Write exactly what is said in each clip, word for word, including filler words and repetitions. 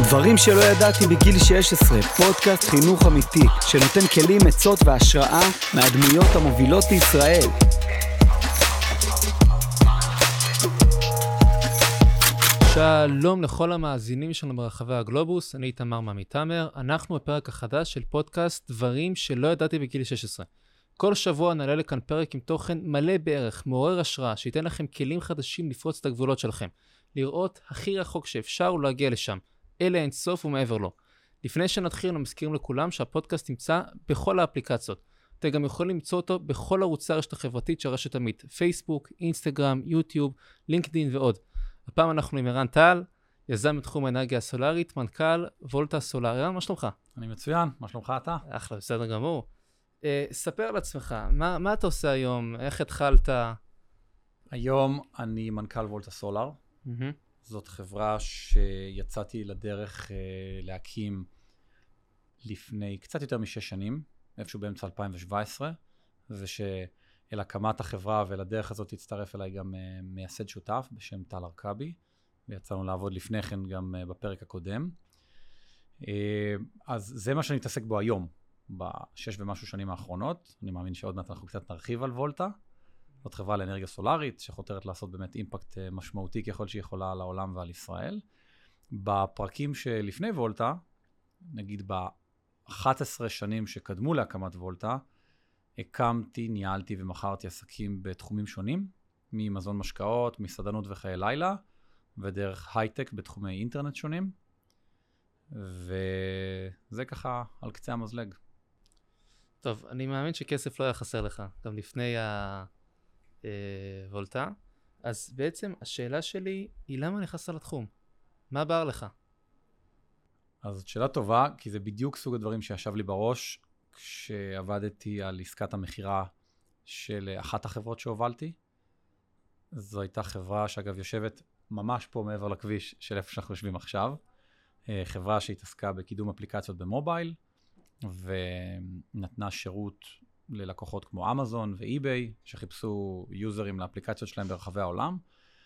דברים שלא ידעתי בגיל שש עשרה, פודקאסט חינוך אמיתי, שנותן כלים, עצות והשראה מהדמויות המובילות בישראל. שלום לכל המאזינים שלנו ברחבי הגלובוס, אני איתמר מעמיתמר, אנחנו בפרק החדש של פודקאסט דברים שלא ידעתי בגיל שש עשרה. כל שבוע נעלה לכאן פרק עם תוכן מלא בערך, מעורר השראה, שייתן לכם כלים חדשים לפרוץ את הגבולות שלכם, לראות הכי רחוק שאפשר ולהגיע לשם. אלה אין סוף ומעבר לו. לפני שנתחיל, אנחנו מזכירים לכולם שהפודקאסט נמצא בכל האפליקציות. אתם גם יכולים למצוא אותו בכל ערוצי הרשת החברתית של רשת עמית, פייסבוק, אינסטגרם, יוטיוב, לינקדין ועוד. הפעם אנחנו עם ערן טל, יזם בתחום האנרגיה הסולארית, מנכ"ל וולטה סולאר. ערן, מה שלומך? אני מצוין, מה שלומך אתה? אחלה, בסדר גמור. Uh, ספר על עצמך, מה, מה אתה עושה היום? איך התחלת? היום אני מנכ"ל וולטה סולאר. Mm-hmm. זאת חברה שיצאתי לדרך uh, להקים לפני קצת יותר משש שנים, איפשהו באמצע אלפיים שבע עשרה, ושאל הקמת החברה ולדרך הזאת הצטרף אליי גם uh, מייסד שותף בשם טל ארכבי, ויצאנו לעבוד לפני כן גם uh, בפרק הקודם. Uh, אז זה מה שאני מתעסק בו היום, בשש ומשהו שנים האחרונות. אני מאמין שעוד מעט אנחנו קצת נרחיב על וולטה. זאת חברה לאנרגיה סולארית, שחותרת לעשות באמת אימפקט משמעותי ככל שהיא יכולה על העולם ועל ישראל. בפרקים שלפני וולטה, נגיד ב-אחת עשרה שנים שקדמו להקמת וולטה, הקמתי, ניהלתי ומכרתי עסקים בתחומים שונים, ממזון משקאות, מסעדנות וחיי לילה, ודרך הייטק בתחומי אינטרנט שונים. וזה ככה על קצה המזלג. טוב, אני מאמין שכסף לא היה חסר לך, גם לפני הוולטה. אז בעצם השאלה שלי היא למה נכנסת לתחום? מה בער לך? אז זאת שאלה טובה, כי זה בדיוק סוג הדברים שישב לי בראש כשעבדתי על עסקת המחירה של אחת החברות שהובלתי. זו הייתה חברה שאגב יושבת ממש פה מעבר לכביש של איפה שאנחנו יושבים עכשיו. חברה שהתעסקה בקידום אפליקציות במובייל, ונתנה שירות ללקוחות כמו אמזון ואי-ביי, שחיפשו יוזרים לאפליקציות שלהם ברחבי העולם,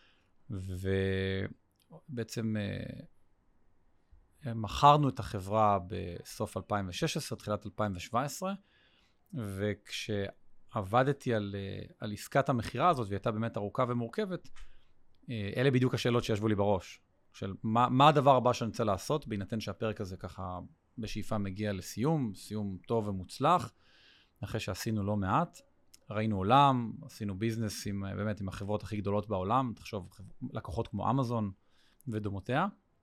ובעצם מכרנו את החברה בסוף אלפיים ושש עשרה, תחילת אלפיים שבע עשרה, וכשעבדתי על, על עסקת המחירה הזאת, והיא הייתה באמת ארוכה ומורכבת, אלה בדיוק השאלות שישבו לי בראש. של מה, מה הדבר הבא שאני רוצה לעשות, בהינתן שהפרק הזה ככה בשאיפה מגיע לסיום, סיום טוב ומוצלח, אחרי שעשינו לא מעט, ראינו עולם, עשינו ביזנס עם, באמת עם החברות הכי גדולות בעולם, תחשוב, לקוחות כמו אמזון ודומותיה,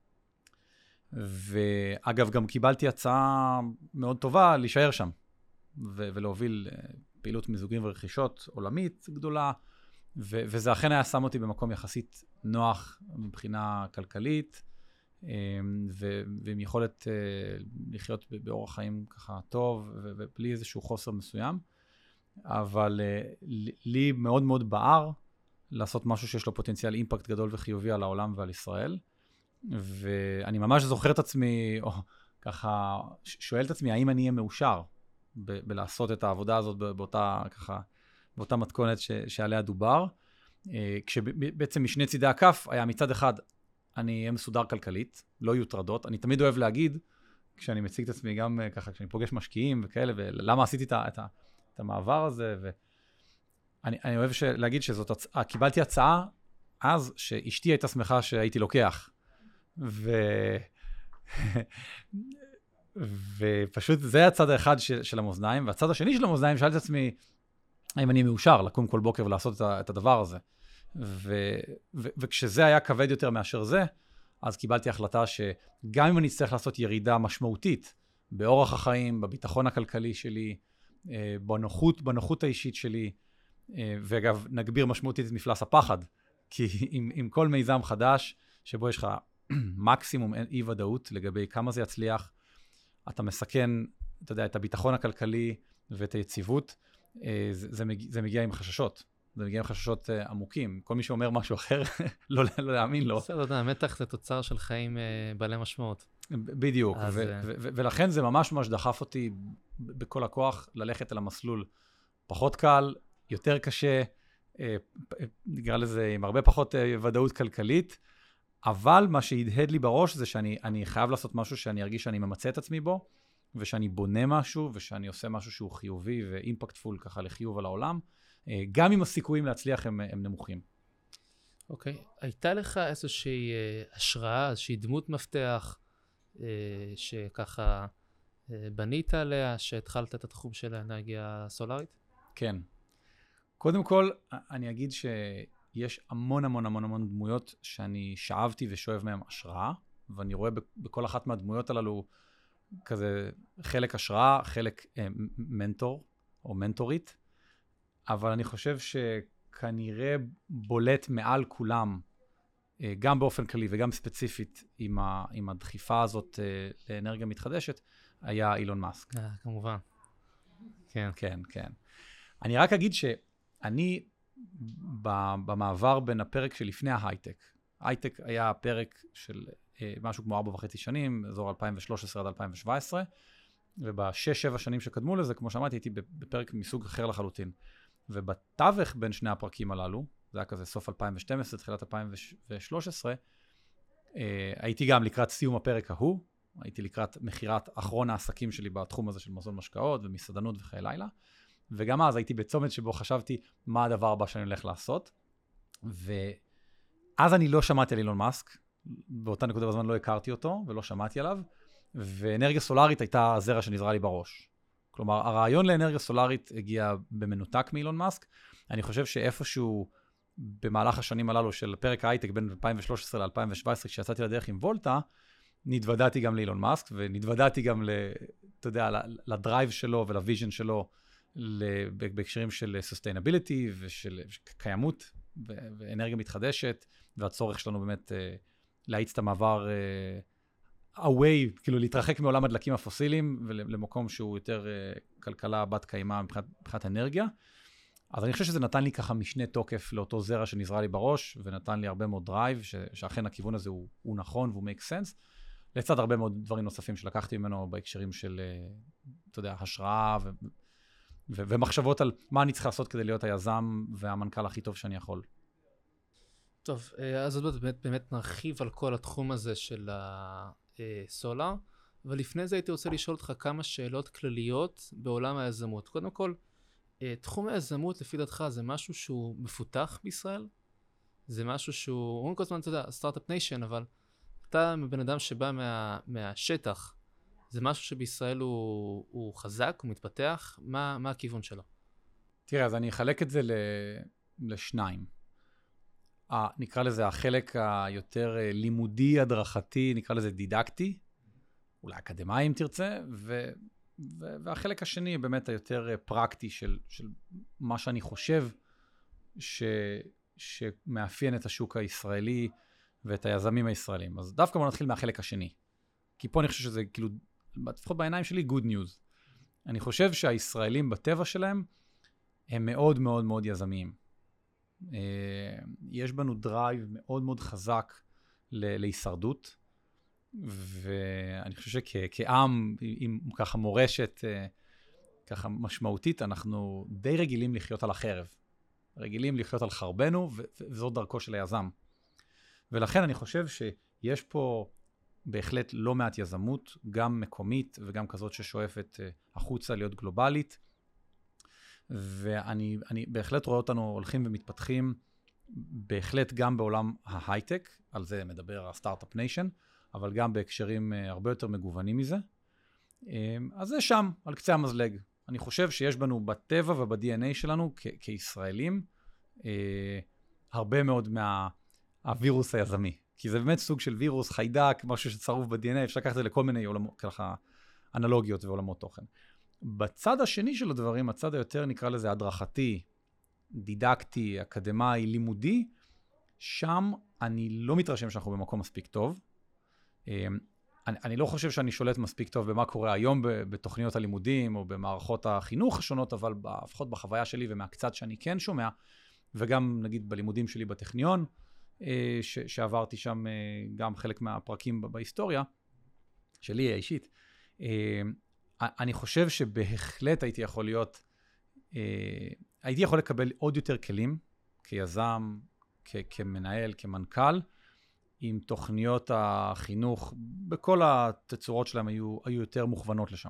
ואגב גם קיבלתי הצעה מאוד טובה להישאר שם, ו- ולהוביל פעילות מיזוגים ורכישות עולמית גדולה, ו- וזה אכן היה שם אותי במקום יחסית נוח מבחינה כלכלית, ו- ועם יכולת לחיות באורח חיים ככה טוב, ו- ובלי איזשהו חוסר מסוים. אבל לי מאוד מאוד בער לעשות משהו שיש לו פוטנציאל אימפקט גדול וחיובי על העולם ועל ישראל. ואני ממש זוכר את עצמי, או ככה שואל את עצמי, האם אני אהיה מאושר ב- בלעשות את העבודה הזאת באותה ככה, באותה מתכונת ש- שעליה דובר, כשבעצם משני צידי הכף היה מצד אחד, אני אהיה מסודר כלכלית, לא יהיו טרדות. אני תמיד אוהב להגיד, כשאני מציג את עצמי גם ככה, כשאני פוגש משקיעים וכאלה, ולמה עשיתי את, את, את המעבר הזה, ואני אני אוהב להגיד שזאת, קיבלתי הצעה אז, שאשתי הייתה שמחה שהייתי לוקח, ו... ופשוט זה הצד האחד של, של המאזניים, והצד השני של המאזניים, שאלתי את עצמי, האם אני מאושר לקום כל בוקר ולעשות את הדבר הזה. ו, ו, וכשזה היה כבד יותר מאשר זה, אז קיבלתי החלטה שגם אם אני צריך לעשות ירידה משמעותית באורח החיים, בביטחון הכלכלי שלי, בנוחות, בנוחות האישית שלי, ואגב, נגביר משמעותית את מפלס הפחד, כי עם, עם כל מיזם חדש, שבו יש לך מקסימום אי ודאות לגבי כמה זה יצליח, אתה מסכן, אתה יודע, את הביטחון הכלכלי ואת היציבות, זה, זה, מגיע, זה מגיע עם חששות. זה מגיע עם חששות uh, עמוקים. כל מי שאומר משהו אחר, לא, לא להאמין לו. בסדר, אתה יודע, מתח זה תוצר של חיים uh, בעלי משמעות. בדיוק. אז, ו- ו- ו- ולכן זה ממש ממש דחף אותי בכל הכוח ללכת אל המסלול פחות קל, יותר קשה, uh, נקרא לזה עם הרבה פחות uh, ודאות כלכלית, אבל מה שהדהד לי בראש זה שאני אני חייב לעשות משהו שאני ארגיש שאני ממצא את עצמי בו, ושאני בונה משהו, ושאני עושה משהו שהוא חיובי ואימפקטפול ככה לחיוב על העולם, גם אם הסיכויים להצליח הם, הם נמוכים. אוקיי. Okay. הייתה לך איזושהי השראה, איזושהי דמות מפתח, שככה בנית עליה, שהתחלת את התחום של האנרגיה הסולארית? כן. קודם כל, אני אגיד שיש המון המון המון המון דמויות שאני שאבתי ושואב מהם השראה, ואני רואה בכל אחת מהדמויות הללו כזה חלק השראה, חלק אה, מנטור או מנטורית, אבל אני חושב שכנראה בולט מעל כולם, אה, גם באופן כללי וגם ספציפית עם, ה, עם הדחיפה הזאת אה, לאנרגיה מתחדשת, היה אילון מאסק. אה, כמובן. כן. כן, כן. אני רק אגיד שאני, במעבר בין הפרק שלפני ההייטק, הייטק היה פרק של משהו כמו ארבע וחצי שנים, אזור אלפיים ושלוש עשרה עד אלפיים שבע עשרה, ובשש, שבע שנים שקדמו לזה, כמו שאמרתי, הייתי בפרק מסוג אחר לחלוטין. ובתווך בין שני הפרקים הללו, זה היה כזה סוף אלפיים ושתים עשרה, תחילת אלפיים ושלוש עשרה, הייתי גם לקראת סיום הפרק ההוא, הייתי לקראת מחירת אחרון העסקים שלי בתחום הזה של מזון משקאות ומסעדנות וחיי לילה, וגם אז הייתי בצומת שבו חשבתי מה הדבר הבא שאני הולך לעשות, ואז אני לא שמעתי על אילון מאסק, באותה נקודה בזמן לא הכרתי אותו ולא שמעתי עליו, ואנרגיה סולארית הייתה הזרע שנזרע לי בראש. כלומר, הרעיון לאנרגיה סולארית הגיע במנותק מאילון מאסק. אני חושב שאיפשהו במהלך השנים הללו של פרק ההייטק בין אלפיים ושלוש עשרה ל-אלפיים שבע עשרה, כשיצאתי לדרך עם וולטה, נתוודעתי גם לאילון מאסק, ונתוודעתי גם, אתה יודע, לדרייב שלו ולוויז'ן שלו, בהקשרים של sustainability ושל קיימות ואנרגיה מתחדשת, והצורך שלנו באמת להאיץ את המעבר away, כאילו להתרחק מעולם הדלקים הפוסיליים, ולמקום שהוא יותר כלכלה בת קיימה מבחינת, מבחינת אנרגיה. אז אני חושב שזה נתן לי ככה משנה תוקף לאותו זרע שנזרע לי בראש, ונתן לי הרבה מאוד דרייב, שאכן הכיוון הזה הוא, הוא נכון והוא make sense, לצד הרבה מאוד דברים נוספים שלקחתי ממנו בהקשרים של, אתה יודע, השראה ו, ו, ומחשבות על מה אני צריך לעשות כדי להיות היזם והמנכ"ל הכי טוב שאני יכול. טוב, אז עוד באמת, באמת נרחיב על כל התחום הזה של הסולר, אבל לפני זה הייתי רוצה לשאול אותך כמה שאלות כלליות בעולם היזמות. קודם כל, תחום היזמות לפי דעתך זה משהו שהוא מפותח בישראל? זה משהו שהוא, אומרים כל הזמן, אתה יודע, סטארט-אפ ניישן, אבל אתה בן אדם שבא מה, מהשטח, זה משהו שבישראל הוא, הוא חזק, הוא מתפתח, מה, מה הכיוון שלו? תראה, אז אני אחלק את זה ל, לשניים. ה, נקרא לזה החלק היותר לימודי, הדרכתי, נקרא לזה דידקטי, אולי אקדמאי אם תרצה, ו, ו, והחלק השני באמת היותר פרקטי של, של מה שאני חושב ש, שמאפיין את השוק הישראלי ואת היזמים הישראלים. אז דווקא בוא נתחיל מהחלק השני, כי פה אני חושב שזה כאילו, לפחות בעיניים שלי, good news. אני חושב שהישראלים בטבע שלהם הם מאוד מאוד מאוד יזמיים. יש בנו דרייב מאוד מאוד חזק להישרדות, ואני חושב שכעם עם ככה מורשת ככה משמעותית, אנחנו די רגילים לחיות על החרב. רגילים לחיות על חרבנו, וזאת דרכו של היזם. ולכן אני חושב שיש פה בהחלט לא מעט יזמות, גם מקומית וגם כזאת ששואפת החוצה להיות גלובלית, ואני אני בהחלט רואה אותנו הולכים ומתפתחים, בהחלט גם בעולם ההייטק, על זה מדבר הסטארט-אפ ניישן, אבל גם בהקשרים הרבה יותר מגוונים מזה. אז זה שם, על קצה המזלג. אני חושב שיש בנו בטבע וב-די אן איי שלנו כ- כישראלים, הרבה מאוד מהווירוס היזמי. כי זה באמת סוג של וירוס, חיידק, משהו שצרוף ב-די אן איי, אפשר לקחת את זה לכל מיני עולמות, ככה אנלוגיות ועולמות תוכן. בצד השני של הדברים, הצד היותר נקרא לזה הדרכתי, דידקטי, אקדמאי, לימודי, שם אני לא מתרשם שאנחנו במקום מספיק טוב. אני, אני לא חושב שאני שולט מספיק טוב במה קורה היום בתוכניות הלימודים או במערכות החינוך השונות, אבל לפחות בחוויה שלי ומהקצת שאני כן שומע, וגם נגיד בלימודים שלי בטכניון, ש, שעברתי שם גם חלק מהפרקים בהיסטוריה, שלי האישית, אני חושב שבהחלט הייתי יכול להיות, הייתי יכול לקבל עוד יותר כלים, כיזם, כ- כמנהל, כמנכ"ל, עם תוכניות החינוך, בכל התצורות שלהם היו, היו יותר מוכוונות לשם.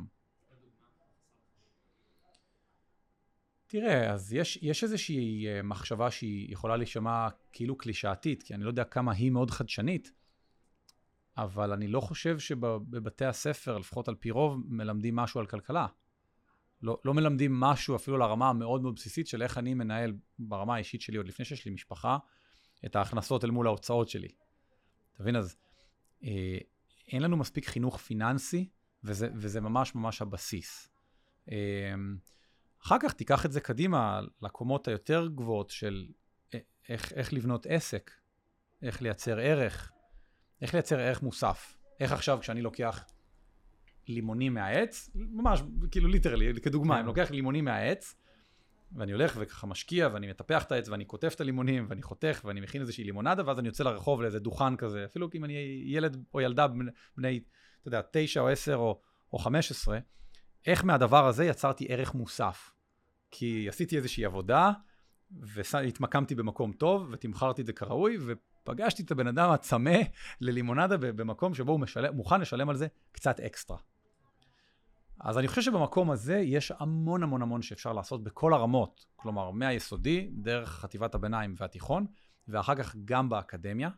תראה, אז יש, יש איזושהי מחשבה שהיא יכולה להישמע כאילו קלישאתית, כי אני לא יודע כמה היא מאוד חדשנית, אבל אני לא חושב שבבתי הספר, לפחות על פי רוב, מלמדים משהו על כלכלה. לא, לא מלמדים משהו אפילו לרמה המאוד מאוד בסיסית של איך אני מנהל ברמה האישית שלי, עוד לפני שיש לי משפחה, את ההכנסות אל מול ההוצאות שלי. תבין, אז אה, אין לנו מספיק חינוך פיננסי, וזה, וזה ממש ממש הבסיס. אה, אחר כך תיקח את זה קדימה לקומות היותר גבוהות של איך, איך לבנות עסק, איך לייצר ערך, איך לייצר ערך מוסף. איך עכשיו כשאני לוקח לימונים מהעץ, ממש כאילו ליטרלי, כדוגמה, אני לוקח לימונים מהעץ, ואני הולך וככה משקיע, ואני מטפח את העץ, ואני כותב את הלימונים, ואני חותך, ואני מכין איזושהי לימונדה, ואז אני יוצא לרחוב לאיזה דוכן כזה, אפילו אם אני ילד או ילדה בני, אתה יודע, תשע או עשר או, או חמש עשרה, איך מהדבר הזה יצרתי ערך מוסף? כי עשיתי איזושהי עבודה, והתמקמתי במקום טוב, ותמכרתי את זה כראוי, ופגשתי את הבן אדם הצמא ללימונדה במקום שבו הוא משלם, מוכן לשלם על זה קצת אקסטרה. אז אני חושב שבמקום הזה יש המון המון המון שאפשר לעשות בכל הרמות, כלומר מהיסודי, דרך חטיבת הביניים והתיכון, ואחר כך גם באקדמיה,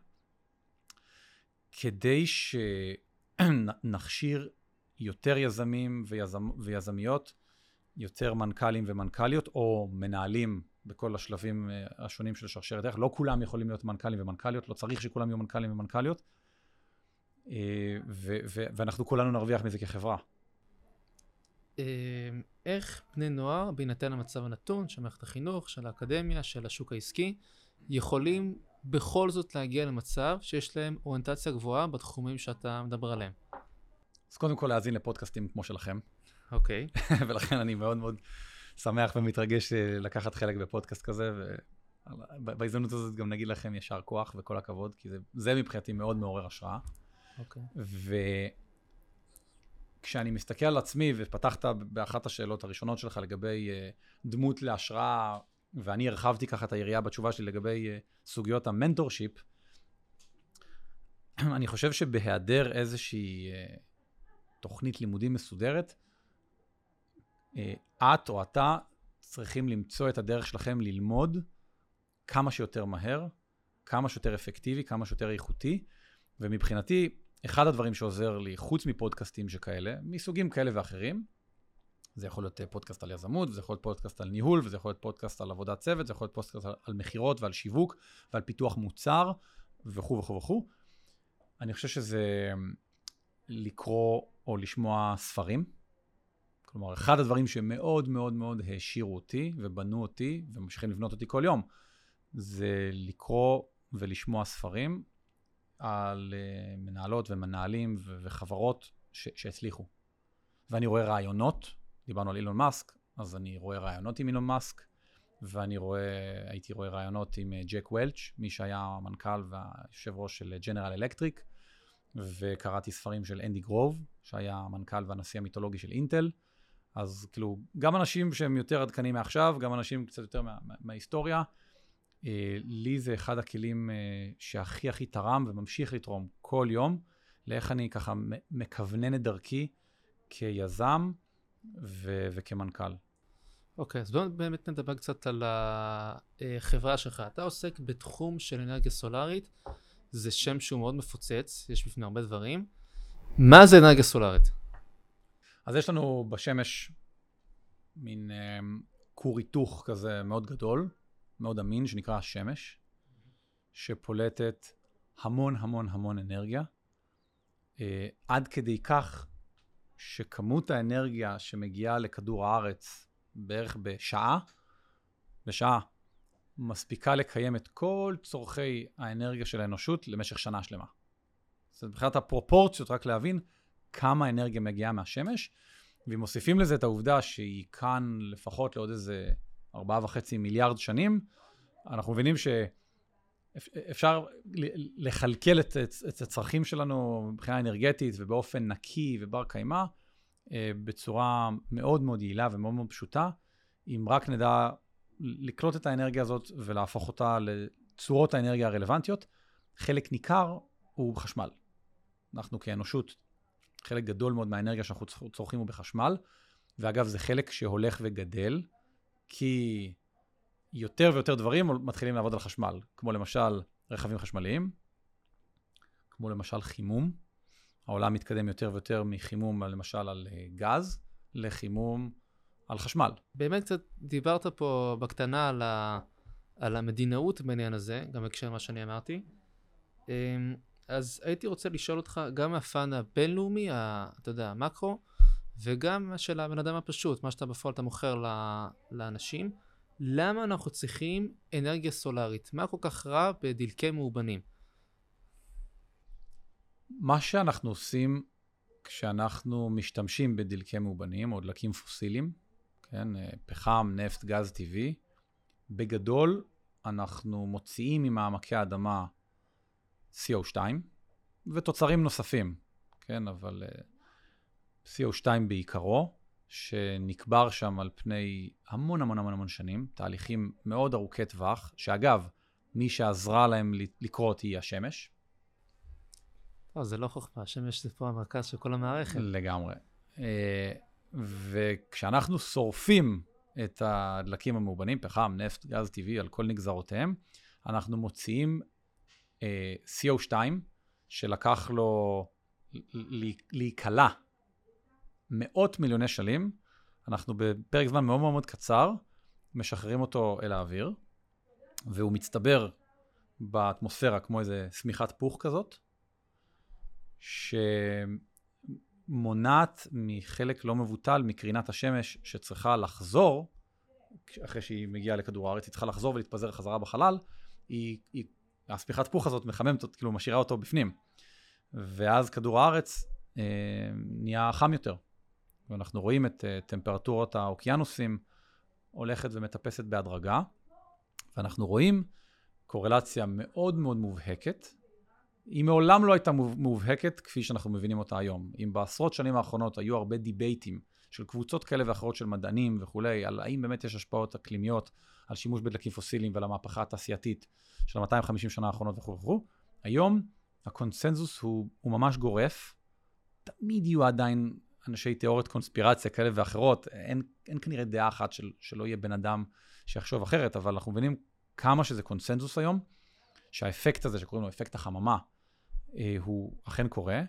כדי שנכשיר יותר יזמים ויזמ, ויזמיות, יותר מנכ"לים ומנכ"ליות, או מנהלים בכל השלבים השונים של שרשרת ערך. לא כולם יכולים להיות מנכ"לים ומנכ"ליות, לא צריך שכולם יהיו מנכ"לים ומנכ"ליות, ו- ו- ואנחנו כולנו נרוויח מזה כחברה. איך בני נוער, בהינתן המצב הנתון של מערכת החינוך, של האקדמיה, של השוק העסקי, יכולים בכל זאת להגיע למצב שיש להם אוריינטציה גבוהה בתחומים שאתה מדבר עליהם? אז קודם כל להאזין לפודקאסטים כמו שלכם. אוקיי. ולכן אני מאוד מאוד שמח ומתרגש לקחת חלק בפודקאסט כזה, ובהזדמנות הזאת גם נגיד לכם ישר כוח וכל הכבוד, כי זה, זה מבחינתי מאוד מעורר השראה. אוקיי. וכשאני מסתכל על עצמי, ופתחת באחת השאלות הראשונות שלך לגבי דמות להשראה, ואני הרחבתי ככה את היריעה בתשובה שלי לגבי סוגיות המנטורשיפ, אני חושב שבהיעדר איזושהי תוכנית לימודים מסודרת, את או אתה צריכים למצוא את הדרך שלכם ללמוד כמה שיותר מהר, כמה שיותר אפקטיבי, כמה שיותר איכותי, ומבחינתי, אחד הדברים שעוזר לי, חוץ מפודקאסטים שכאלה, מסוגים כאלה ואחרים, זה יכול להיות פודקאסט על יזמות, זה יכול להיות פודקאסט על ניהול, וזה יכול להיות פודקאסט על עבודת צוות, זה יכול להיות פודקאסט על, על מחירות ועל שיווק, ועל פיתוח מוצר, וכו' וכו' וכו'. אני חושב שזה לקרוא או לשמוע ספרים. כלומר, אחד הדברים שמאוד מאוד מאוד העשירו אותי, ובנו אותי, וממשיכים לבנות אותי כל יום, זה לקרוא ולשמוע ספרים על uh, מנהלות ומנהלים ו- וחברות ש- שהצליחו. ואני רואה רעיונות, דיברנו על אילון מאסק, אז אני רואה רעיונות עם אילון מאסק, ואני רואה, הייתי רואה רעיונות עם uh, ג'ק וולץ', מי שהיה המנכ"ל והיושב ראש של ג'נרל אלקטריק, וקראתי ספרים של אנדי גרוב, שהיה המנכ"ל והנשיא המיתולוגי של אינטל. אז כאילו, גם אנשים שהם יותר עדכנים מעכשיו, גם אנשים קצת יותר מה- מה- מההיסטוריה, לי זה אחד הכלים שהכי הכי תרם וממשיך לתרום כל יום, לאיך אני ככה מכוונן את דרכי כיזם ו- וכמנכ"ל. אוקיי, אז בואו באמת נדבר קצת על החברה שלך. אתה עוסק בתחום של אנרגיה סולארית, זה שם שהוא מאוד מפוצץ, יש בפני הרבה דברים. מה זה אנרגיה סולארית? אז יש לנו בשמש מין כור היתוך כזה מאוד גדול, מאוד אמין, שנקרא השמש, שפולטת המון המון המון אנרגיה, עד כדי כך שכמות האנרגיה שמגיעה לכדור הארץ בערך בשעה, בשעה, מספיקה לקיים את כל צורכי האנרגיה של האנושות למשך שנה שלמה. זאת אומרת, מבחינת הפרופורציות, רק להבין כמה אנרגיה מגיעה מהשמש, ואם מוסיפים לזה את העובדה שהיא כאן לפחות לעוד איזה ארבעה וחצי מיליארד שנים, אנחנו מבינים שאפשר לכלכל את, את הצרכים שלנו מבחינה אנרגטית ובאופן נקי ובר קיימא, בצורה מאוד מאוד יעילה ומאוד מאוד פשוטה, אם רק נדע לקלוט את האנרגיה הזאת ולהפוך אותה לצורות האנרגיה הרלוונטיות. חלק ניכר הוא חשמל. אנחנו כאנושות, חלק גדול מאוד מהאנרגיה שאנחנו צורכים הוא בחשמל, ואגב, זה חלק שהולך וגדל, כי יותר ויותר דברים מתחילים לעבוד על חשמל, כמו למשל רכבים חשמליים, כמו למשל חימום. העולם מתקדם יותר ויותר מחימום, למשל על גז, לחימום על חשמל. באמת קצת דיברת פה בקטנה על, ה... על המדינאות בעניין הזה, גם בהקשר מה שאני אמרתי. אז הייתי רוצה לשאול אותך, גם מהפן הבינלאומי, ה... אתה יודע, המקרו, וגם של הבן אדם הפשוט, מה שאתה בפועל אתה מוכר לאנשים, למה אנחנו צריכים אנרגיה סולארית? מה כל כך רע בדלקי מאובנים? מה שאנחנו עושים כשאנחנו משתמשים בדלקי מאובנים או דלקים פוסיליים, כן, פחם, נפט, גז טבעי, בגדול אנחנו מוציאים ממעמקי האדמה סי או שתיים ותוצרים נוספים, כן, אבל סי או שתיים בעיקרו, שנקבר שם על פני המון המון המון המון שנים, תהליכים מאוד ארוכי טווח, שאגב, מי שעזרה להם לקרות היא השמש. לא, זה לא חוכמה, השמש זה פה המרכז של כל המערכת. לגמרי. וכשאנחנו שורפים את הדלקים המאובנים, פחם, נפט, גז טבעי, על כל נגזרותיהם, אנחנו מוציאים סי או שתיים, שלקח לו להיקלע מאות מיליוני שנים, אנחנו בפרק זמן מאוד מאוד קצר, משחררים אותו אל האוויר, והוא מצטבר באטמוספירה כמו איזה סמיכת פוך כזאת, שמונעת מחלק לא מבוטל מקרינת השמש שצריכה לחזור, אחרי שהיא מגיעה לכדור הארץ, היא צריכה לחזור ולהתפזר חזרה בחלל, היא, היא, הסמיכת פוך הזאת מחממת, כאילו משאירה אותו בפנים, ואז כדור הארץ אה, נהיה חם יותר. ואנחנו רואים את uh, טמפרטורות האוקיינוסים הולכת ומטפסת בהדרגה, ואנחנו רואים קורלציה מאוד מאוד מובהקת. היא מעולם לא הייתה מובהקת כפי שאנחנו מבינים אותה היום. אם בעשרות שנים האחרונות היו הרבה דיבייטים של קבוצות כאלה ואחרות של מדענים וכולי, על האם באמת יש השפעות אקלימיות על שימוש בדלקים פוסיליים ועל המהפכה התעשייתית של מאתיים וחמישים שנה האחרונות וכו' וכו'. היום הקונסנזוס הוא, הוא ממש גורף. תמיד יהיו עדיין אנשי תיאוריות קונספירציה כאלה ואחרות, אין, אין כנראה דעה אחת של, שלא יהיה בן אדם שיחשוב אחרת, אבל אנחנו מבינים כמה שזה קונסנזוס היום, שהאפקט הזה שקוראים לו אפקט החממה, אה, הוא אכן קורה,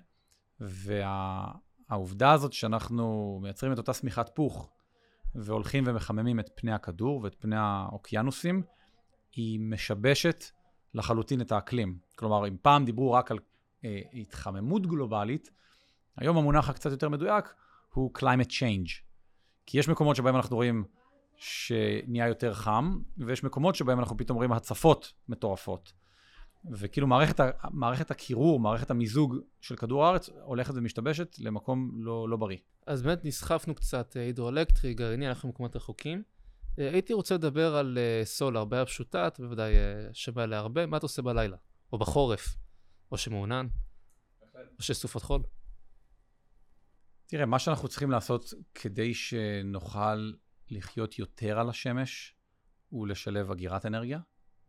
והעובדה הזאת שאנחנו מייצרים את אותה סמיכת פוך, והולכים ומחממים את פני הכדור ואת פני האוקיינוסים, היא משבשת לחלוטין את האקלים. כלומר, אם פעם דיברו רק על אה, התחממות גלובלית, היום המונח הקצת יותר מדויק הוא climate change. כי יש מקומות שבהם אנחנו רואים שנהיה יותר חם, ויש מקומות שבהם אנחנו פתאום רואים הצפות מטורפות. וכאילו מערכת, מערכת הקירור, מערכת המיזוג של כדור הארץ הולכת ומשתבשת למקום לא, לא בריא. אז באמת נסחפנו קצת הידרואלקטרי, גרעיני, אנחנו במקומות רחוקים. הייתי רוצה לדבר על סולר, בעיה פשוטה, בוודאי שבא לה הרבה. מה אתה עושה בלילה? או בחורף? או שמעונן? או שסופות חול? תראה, מה שאנחנו צריכים לעשות כדי שנוכל לחיות יותר על השמש, הוא לשלב אגירת אנרגיה.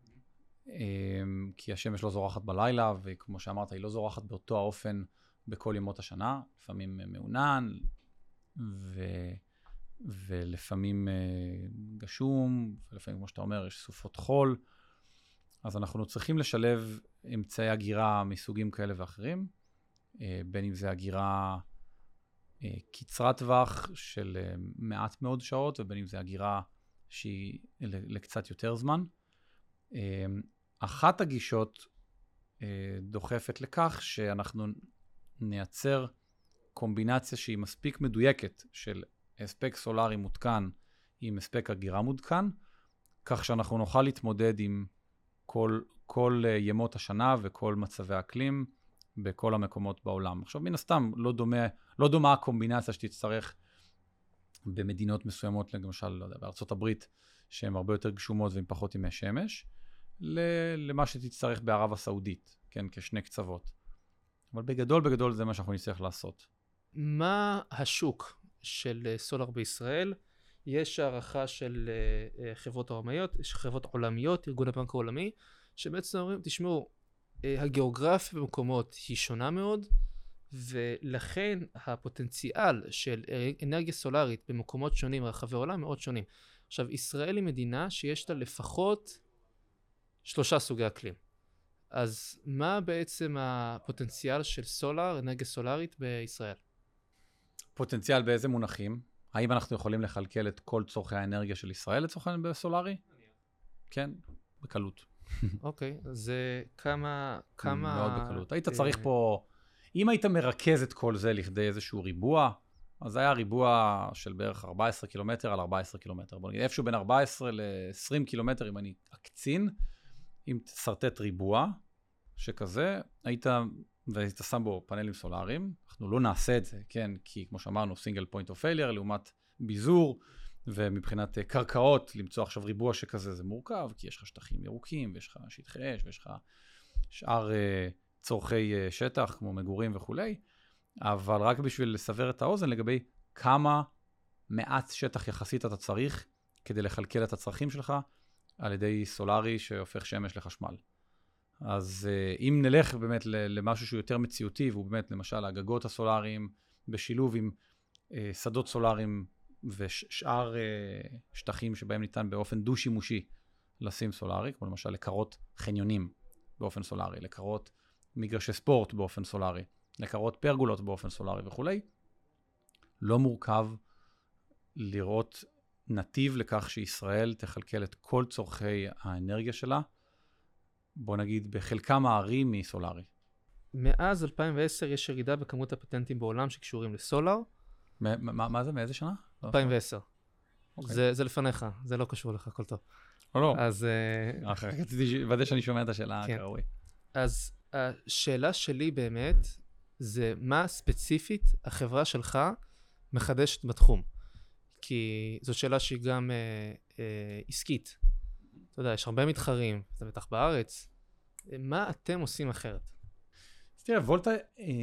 כי השמש לא זורחת בלילה, וכמו שאמרת, היא לא זורחת באותו האופן בכל ימות השנה. לפעמים מעונן, ו... ולפעמים גשום, ולפעמים, כמו שאתה אומר, יש סופות חול. אז אנחנו צריכים לשלב אמצעי אגירה מסוגים כאלה ואחרים, בין אם זה אגירה קצרת טווח של מעט מאוד שעות, ובין אם זה אגירה שהיא לקצת יותר זמן. אחת הגישות דוחפת לכך שאנחנו נייצר קומבינציה שהיא מספיק מדויקת של הספק סולרי מותקן עם הספק אגירה מותקן, כך שאנחנו נוכל להתמודד עם כל, כל ימות השנה וכל מצבי האקלים בכל המקומות בעולם. עכשיו, מן הסתם, לא דומה, לא דומה הקומבינציה שתצטרך במדינות מסוימות, למשל, לא יודע, בארצות הברית, שהן הרבה יותר גשומות ועם פחות ימי שמש, למה שתצטרך בערב הסעודית, כן, כשני קצוות. אבל בגדול, בגדול זה מה שאנחנו נצטרך לעשות. מה השוק של סולר בישראל? יש הערכה של חברות עולמיות, יש חברות עולמיות, ארגון הבנק העולמי, שבעצם אומרים, תשמעו, הגיאוגרפיה במקומות היא שונה מאוד, ולכן הפוטנציאל של אנרגיה סולארית במקומות שונים ברחבי העולם מאוד שונים. עכשיו, ישראל היא מדינה שיש לה לפחות שלושה סוגי אקלים. אז מה בעצם הפוטנציאל של סולאר, אנרגיה סולארית בישראל? פוטנציאל באיזה מונחים? האם אנחנו יכולים לכלכל את כל צורכי האנרגיה של ישראל לצורך העניין בסולארי? כן, בקלות. אוקיי, אז כמה... כמה... מאוד בקלות. היית צריך פה... אם היית מרכז את כל זה לכדי איזשהו ריבוע, אז היה ריבוע של בערך ארבעה עשר קילומטר על ארבעה עשר קילומטר. בוא נגיד, איפשהו בין ארבע עשרה ל-עשרים קילומטר, אם אני אקצין, אם תסרטט ריבוע שכזה, היית, והיית שם בו פאנלים סולאריים. אנחנו לא נעשה את זה, כן? כי כמו שאמרנו, single point of failure, לעומת ביזור, ומבחינת קרקעות, למצוא עכשיו ריבוע שכזה זה מורכב, כי יש לך שטחים ירוקים, ויש לך שטחי אש, ויש לך שאר uh, צורכי uh, שטח, כמו מגורים וכולי, אבל רק בשביל לסבר את האוזן לגבי כמה מעט שטח יחסית אתה צריך, כדי לכלכל את הצרכים שלך, על ידי סולארי שהופך שמש לחשמל. אז uh, אם נלך באמת למשהו שהוא יותר מציאותי, והוא באמת למשל הגגות הסולאריים, בשילוב עם uh, שדות סולאריים, ושאר uh, שטחים שבהם ניתן באופן דו-שימושי לשים סולארי, כמו למשל לקרות חניונים באופן סולארי, לקרות מגרשי ספורט באופן סולארי, לקרות פרגולות באופן סולארי וכולי, לא מורכב לראות נתיב לכך שישראל תחלקל את כל צורכי האנרגיה שלה, בוא נגיד בחלקם הערים מסולארי. מאז אלפיים ועשר יש ירידה בכמות הפטנטים בעולם שקשורים לסולאר. מה, מה זה? מאיזה שנה? אלפיים ועשר. Okay. זה, זה לפניך, זה לא קשור לך, הכל טוב. לא, לא. אז... רציתי לוודא שאני שומע את השאלה כן. כראוי. אז השאלה שלי באמת, זה מה ספציפית החברה שלך מחדשת בתחום. כי זו שאלה שהיא גם אה, אה, עסקית. אתה יודע, יש הרבה מתחרים, זה בטח בארץ. מה אתם עושים אחרת? אז תראה, וולטה,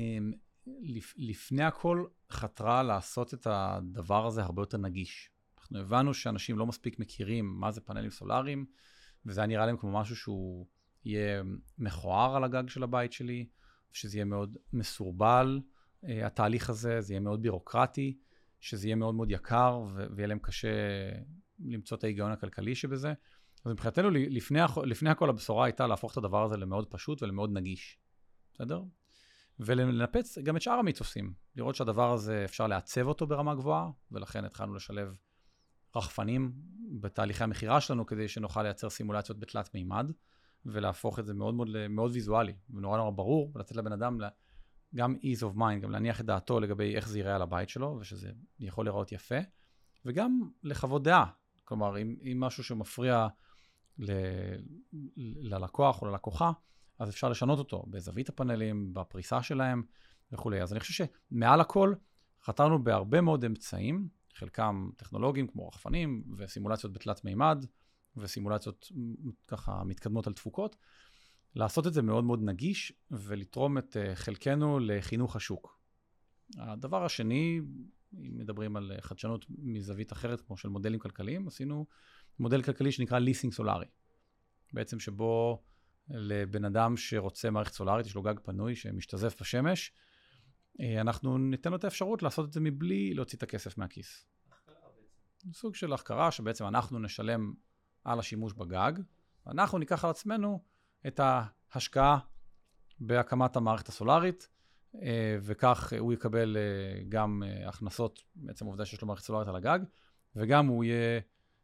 לפני הכל חתרה לעשות את הדבר הזה הרבה יותר נגיש. אנחנו הבנו שאנשים לא מספיק מכירים מה זה פאנלים סולאריים, וזה היה נראה להם כמו משהו שהוא יהיה מכוער על הגג של הבית שלי, שזה יהיה מאוד מסורבל, התהליך הזה, זה יהיה מאוד בירוקרטי, שזה יהיה מאוד מאוד יקר, ויהיה להם קשה למצוא את ההיגיון הכלכלי שבזה. אז מבחינתנו, לפני, לפני הכל הבשורה הייתה להפוך את הדבר הזה למאוד פשוט ולמאוד נגיש. בסדר? ולנפץ גם את שאר המיתוסים, לראות שהדבר הזה אפשר לעצב אותו ברמה גבוהה, ולכן התחלנו לשלב רחפנים בתהליכי המחירה שלנו, כדי שנוכל לייצר סימולציות בתלת מימד, ולהפוך את זה מאוד מאוד, מאוד ויזואלי, ונורא נורא ברור, ולתת לבן אדם גם ease of mind, גם להניח את דעתו לגבי איך זה ייראה על הבית שלו, ושזה יכול לראות יפה, וגם לחוות דעה. כלומר, אם, אם משהו שמפריע ל, ללקוח או ללקוחה, אז אפשר לשנות אותו בזווית הפאנלים, בפריסה שלהם וכו'. אז אני חושב שמעל הכל חתרנו בהרבה מאוד אמצעים, חלקם טכנולוגיים כמו רחפנים וסימולציות בתלת מימד, וסימולציות ככה מתקדמות על תפוקות, לעשות את זה מאוד מאוד נגיש ולתרום את חלקנו לחינוך השוק. הדבר השני, אם מדברים על חדשנות מזווית אחרת כמו של מודלים כלכליים, עשינו מודל כלכלי שנקרא ליסינג סולארי. בעצם שבו לבן אדם שרוצה מערכת סולארית, יש לו גג פנוי שמשתזף בשמש, אנחנו ניתן לו את האפשרות לעשות את זה מבלי להוציא את הכסף מהכיס. סוג של החכרה שבעצם אנחנו נשלם על השימוש בגג, ואנחנו ניקח על עצמנו את ההשקעה בהקמת המערכת הסולארית, וכך הוא יקבל גם הכנסות, בעצם עובדה שיש לו מערכת סולארית על הגג, וגם הוא יהיה,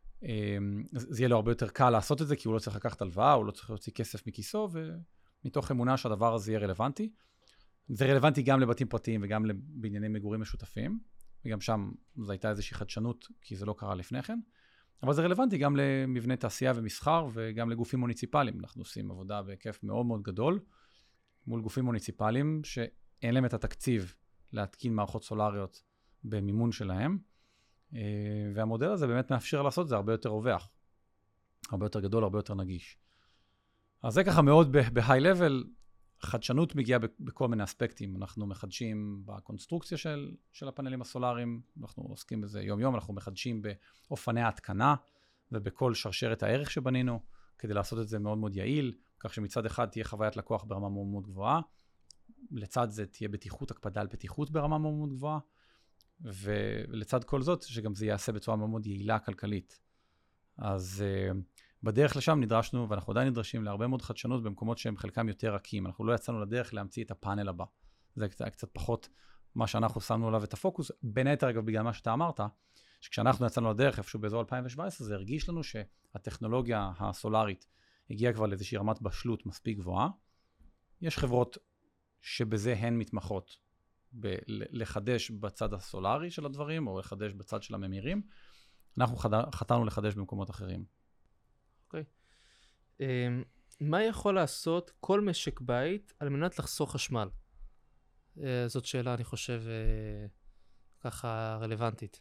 זה יהיה לו הרבה יותר קל לעשות את זה, כי הוא לא צריך לקחת הלוואה, הוא לא צריך להוציא כסף מכיסו, ומתוך אמונה שהדבר הזה יהיה רלוונטי. זה רלוונטי גם לבתים פרטיים וגם לבנייני מגורים משותפים, וגם שם זו הייתה איזושהי חדשנות, כי זה לא קרה לפני כן. אבל זה רלוונטי גם למבני תעשייה ומסחר, וגם לגופים מוניציפליים. אנחנו עושים עבודה בהיקף מאוד מאוד גדול, מול גופים מוניציפליים, שאין להם את התקציב להתקין מערכות סולריות במימון שלהם, והמודל הזה באמת מאפשר לעשות זה הרבה יותר רווח, הרבה יותר גדול, הרבה יותר נגיש. אז זה ככה מאוד בהיי-לבל, חדשנות מגיעה בכל מיני אספקטים. אנחנו מחדשים בקונסטרוקציה של, של הפאנלים הסולאריים, אנחנו עוסקים בזה יום-יום, אנחנו מחדשים באופני ההתקנה ובכל שרשרת הערך שבנינו, כדי לעשות את זה מאוד מאוד יעיל, כך שמצד אחד תהיה חוויית לקוח ברמה מאוד מאוד גבוהה, לצד זה תהיה בטיחות, הקפדה על בטיחות ברמה מאוד מאוד גבוהה, ולצד כל זאת, שגם זה יעשה בצורה מאוד מאוד יעילה כלכלית. אז uh, בדרך לשם נדרשנו, ואנחנו עדיין נדרשים להרבה מאוד חדשנות במקומות שהם חלקם יותר רכים. אנחנו לא יצאנו לדרך להמציא את הפאנל הבא. זה קצת, קצת פחות מה שאנחנו שמנו עליו את הפוקוס. בין היתר, אגב, בגלל מה שאתה אמרת, שכשאנחנו יצאנו לדרך, איפשהו באזור אלפיים שבע עשרה, זה הרגיש לנו שהטכנולוגיה הסולארית הגיעה כבר לאיזושהי רמת בשלות מספיק גבוהה. יש חברות שבזה הן מתמחות, ב- לחדש בצד הסולארי של הדברים, או לחדש בצד של הממירים. אנחנו חתרנו לחדש במקומות אחרים. אוקיי. Okay. Um, מה יכול לעשות כל משק בית על מנת לחסוך חשמל? Uh, זאת שאלה, אני חושב, uh, ככה רלוונטית.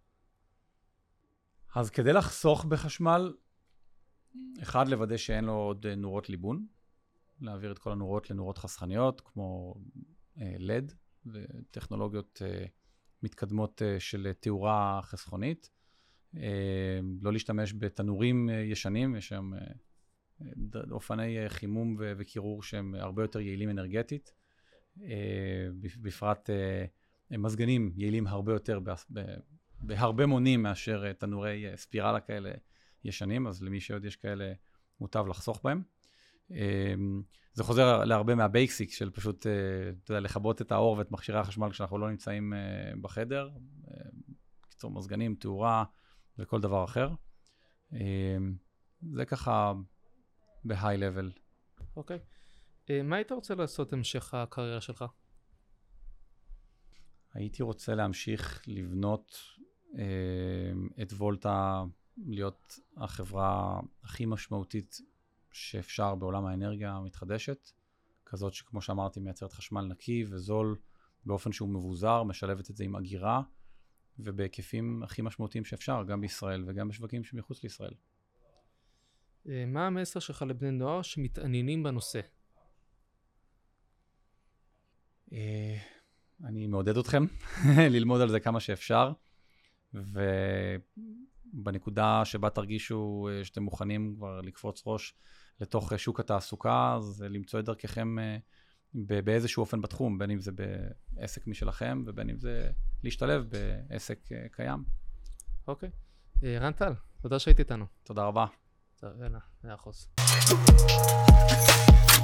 אז כדי לחסוך בחשמל, אחד, לוודא שאין לו עוד נורות ליבון, להעביר את כל הנורות לנורות חסכניות, כמו uh, לד, וטכנולוגיות uh, מתקדמות uh, של תאורה חסכונית. Uh, לא להשתמש בתנורים uh, ישנים, יש שם uh, אופני uh, חימום ו- וקירור שהם הרבה יותר יעילים אנרגטית. Uh, בפרט uh, מזגנים יעילים הרבה יותר, ב- ב- בהרבה מונים מאשר uh, תנורי uh, ספירלה כאלה ישנים, אז למי שעוד יש כאלה מוטב לחסוך בהם. Uh, זה חוזר להרבה מהבייסיק של פשוט, uh, אתה יודע, לכבות את האור ואת מכשירי החשמל כשאנחנו לא נמצאים uh, בחדר. Uh, קיצור מזגנים, תאורה, וכל דבר אחר. זה ככה בהיי לבל. אוקיי. מה היית רוצה לעשות המשך הקריירה שלך? הייתי רוצה להמשיך לבנות את וולטה, להיות החברה הכי משמעותית שאפשר בעולם האנרגיה המתחדשת, כזאת שכמו שאמרתי מייצרת חשמל נקי וזול באופן שהוא מבוזר, משלבת את זה עם אגירה, ובהיקפים הכי משמעותיים שאפשר, גם בישראל וגם בשווקים שמחוץ לישראל. מה המסר שלך לבני נוער שמתעניינים בנושא? אני מעודד אתכם ללמוד על זה כמה שאפשר, ובנקודה שבה תרגישו שאתם מוכנים כבר לקפוץ ראש לתוך שוק התעסוקה, אז למצוא את דרככם באיזשהו אופן בתחום, בין אם זה בעסק משלכם, ובין אם זה להשתלב בעסק קיים. אוקיי. רן טל, תודה שהיית איתנו. תודה רבה. טוב, יאללה, מאה אחוז.